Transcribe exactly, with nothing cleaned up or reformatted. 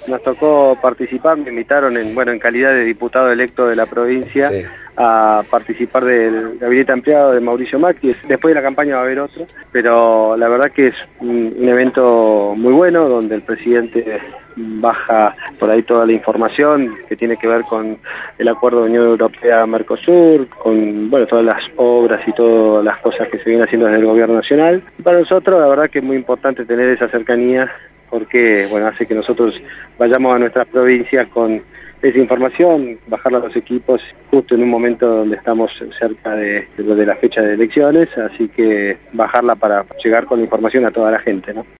Nos tocó participar, me invitaron en bueno en calidad de diputado electo de la provincia sí. a participar del gabinete ampliado de Mauricio Macri. Después de la campaña va a haber otro, pero la verdad que es un, un evento muy bueno donde el presidente baja por ahí toda la información que tiene que ver con el acuerdo de Unión Europea-Mercosur, con bueno todas las obras y todas las cosas que se vienen haciendo desde el gobierno nacional. Y para nosotros la verdad que es muy importante tener esa cercanía porque bueno hace que nosotros vayamos a nuestras provincias con esa información, bajarla a los equipos justo en un momento donde estamos cerca de, de la fecha de elecciones, así que bajarla para llegar con la información a toda la gente, ¿no?